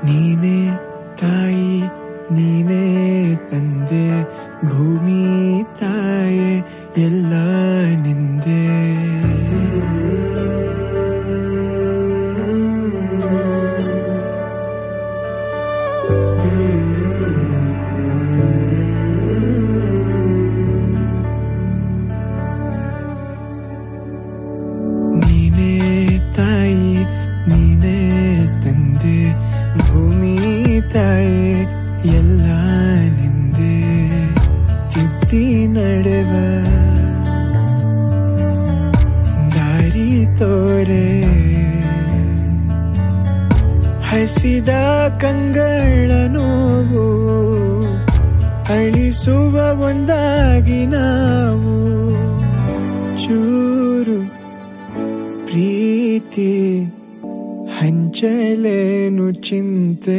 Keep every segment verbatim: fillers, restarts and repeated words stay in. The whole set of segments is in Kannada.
ನೀನೇ ತಾಯಿ ನೀನೇ ತಂದೆ ಭೂಮಿ ತಾಯೆ ಎಲ್ಲ ನಿಂದೆ. ನೀನೇ ತಾಯಿ ನೀನೇ ತಂದೆ ಭೂಮಿ ತಾಯಿ ಎಲ್ಲ ನಿಂದೆ. ತಿದ್ದಿ ನಡೆವ ದಾರಿ ತೋರೆ ಹಸಿದ ಕಂಗಳ ನೋವು ಅಳಿಸುವ ಒಂದಾಗಿ ನಾವು. ಚೂರು ಪ್ರೀತಿ ಹಂಚಲೇನು ಚಿಂತೆ.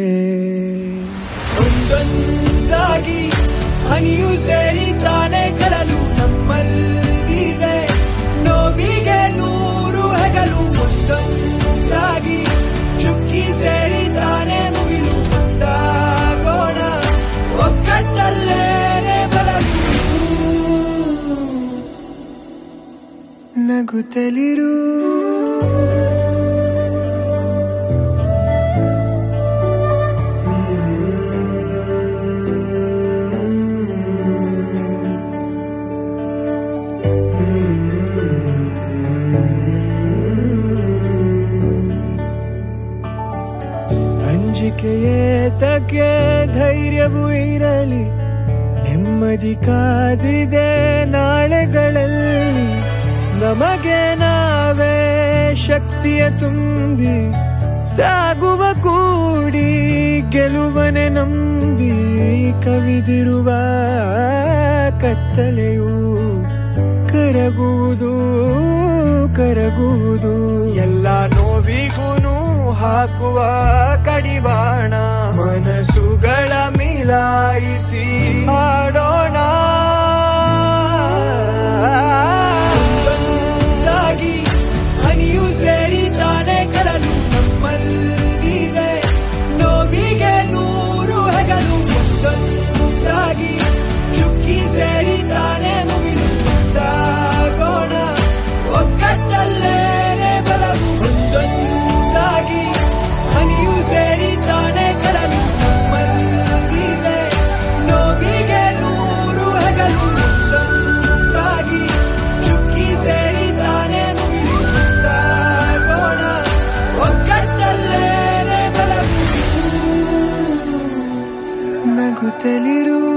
ಒಂದೊಂದಾಗಿ ಹನಿಯು ಸೇರಿ ತಾನೇ ಕಡಲು ನಮ್ಮಲ್ಲಿದೆ ನೋವಿಗೆ ನೂರು ಹೆಗಲು. ಒಂದೊಂದಾಗಿ ಚುಕ್ಕಿ ಸೇರಿ ತಾನೇ ಮುಗಿಲು ಒಂದಾಗೋಣ ಒಕ್ಕಟ್ಟಲ್ಲೇನೆ ಬರಲು. ನಗುತ್ತಲಿರು ಅಂಜಿಕೆಯೇತಕ್ಕೆ ಧೈರ್ಯವೂ ಇರಲಿ ನೆಮ್ಮದಿ ಕಾದಿದೆ ನಾಳೆಗಳಲ್ಲಿ. ನಮಗೆ ನಾವೇ ಶಕ್ತಿಯ ತುಂಬಿ ಸಾಗುವ ಕೂಡಿ ಗೆಲುವನೆ ನಂಬಿ. ಕವಿದಿರುವ ಕತ್ತಲೆಯು ಕರಗುವುದು ಕರಗುವುದು. ಎಲ್ಲ ನೋವಿಗೂನು ಹಾಕುವ ಕಡಿವಾಣ ಮನಸ್ಸುಗಳ ಮಿಲಾಯಿಸಿ ಆಡೋಣ. ಒಂದೊಂದಾಗಿ ಹನಿಯು ಸೇರಿ ತಾನೇ ಕಡಲು ನಮ್ಮಲ್ಲಿದೆ ನೋವಿಗೆ ನೂರು ಹೆಗಲು. ಒಂದೊಂದಾಗಿ ಚುಕ್ಕಿ ಸೇರಿ ತಾನೇ ಮುಗಿಲು ಒಂದಾಗೋಣ ಒಕ್ಕಟ್ಟಲ್ಲೇನೆ ಬಲವು. ಒಂದೊಂದಾಗಿ ಹನಿಯು ಸೇರಿ ತಾನೇ ಕಡಲು ನಮ್ಮಲ್ಲಿದೆ ನೋವಿಗೆ ನೂರು ಹೆಗಲು. ಒಂದೊಂದಾಗಿ ಚುಕ್ಕಿ ಸೇರಿ ತಾನೇ ಮುಗಿಲು ಒಂದಾಗೋಣ ಒಕ್ಕಟ್ಟಲ್ಲೇನೆ ಬಲವು. ನಗುತ್ತಲಿರು